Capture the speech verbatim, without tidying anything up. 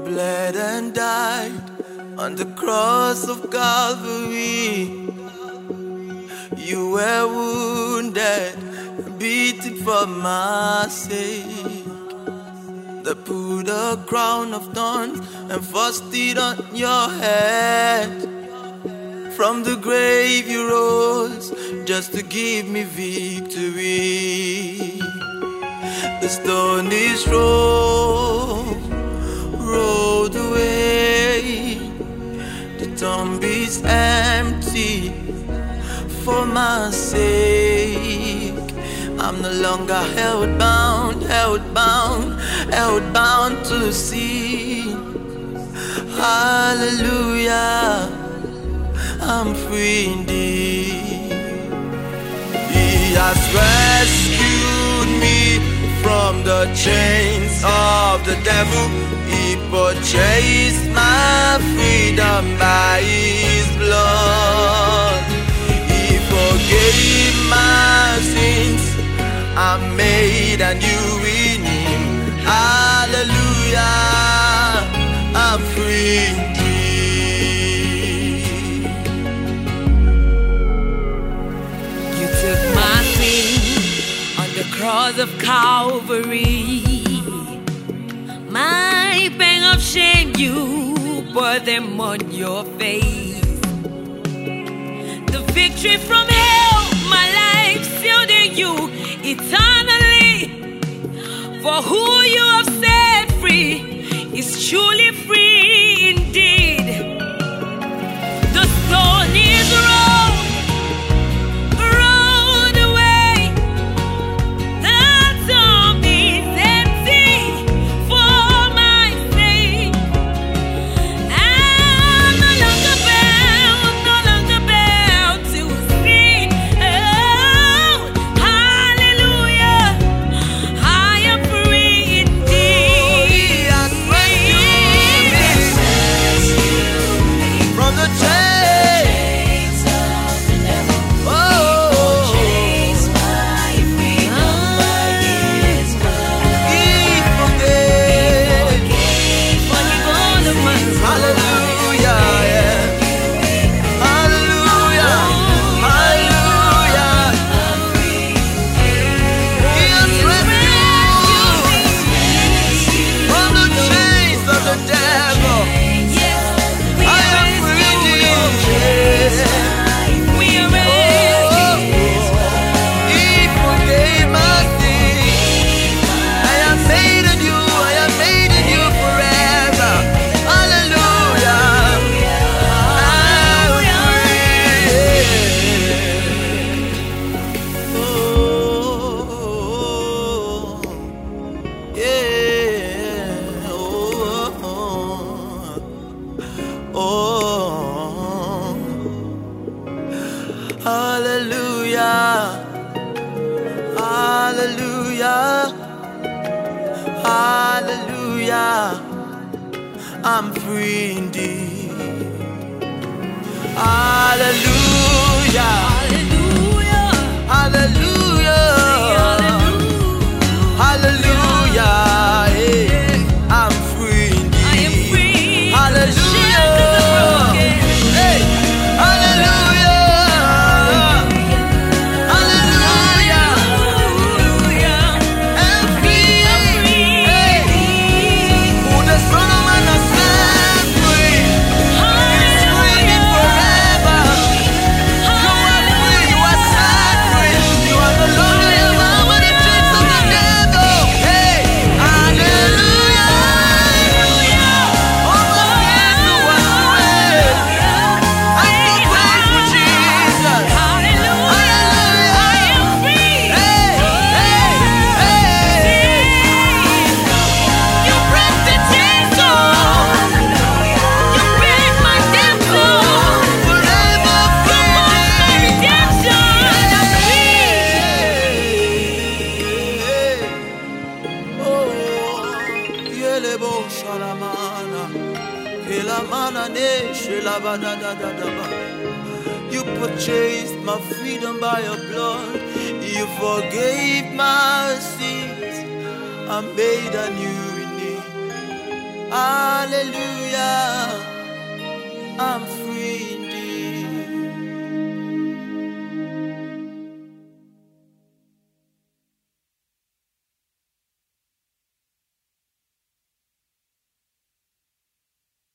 bled and died on the cross of Calvary. You were wounded, beaten for my sake. They put a crown of thorns and forced it on your head. From the grave you rose just to give me victory. The stone is rolled, rolled away. The tomb is empty for my sake. I'm no longer held bound, held bound, held bound to sin. Hallelujah, I'm free indeed. He has rescued me from the chains of the devil. He purchased my freedom by His blood. He forgave my sins. I'm made anew in Him. Hallelujah, I'm free indeed. You took my sin on the cross of Calvary. My pain of shame, you bore them on your face. The victory from hell, my life sealed in you eternally. For who you have set free is truly free indeed. The stone is rolled, rolled away. The tomb is empty for my sake. I'm no longer bound, no longer bound to sin. Oh, hallelujah, I am free indeed. He has rescued me from the chains of the devil. Oh, He forgave. Forgive all of my Hallelujah, yeah. Hallelujah, hallelujah. He has rescued from the chains of the devil. I am free indeed. We are rescued. He forgave my sins. I am made in you. I am made in you forever. Hallelujah. I'm free. Oh, yeah. Oh, oh. Hallelujah. Hallelujah. Hallelujah. I'm free indeed. Hallelujah. Hallelujah. Hallelujah. Hallelujah. Yeah. I'm free indeed. I am free. Hallelujah. Hey. Hallelujah. Hallelujah. I'm free. Hey. Who the Son of Man has set free is free forever. You are free. You are set free. You are no longer bound by the chains of the devil. Hey. Hallelujah. All my sins are washed away. I'm so grateful, Jesus. Hallelujah. I am free. Hey, hey, hey. You break the chains off. You break my debt off. Forever You bought my free. redemption. I'm free. Oh, yelebo shalamana, elamana ne shelabadadadadaba. You purchased my freedom by your blood. You forgave my sins. I made a new in thee. Hallelujah. I'm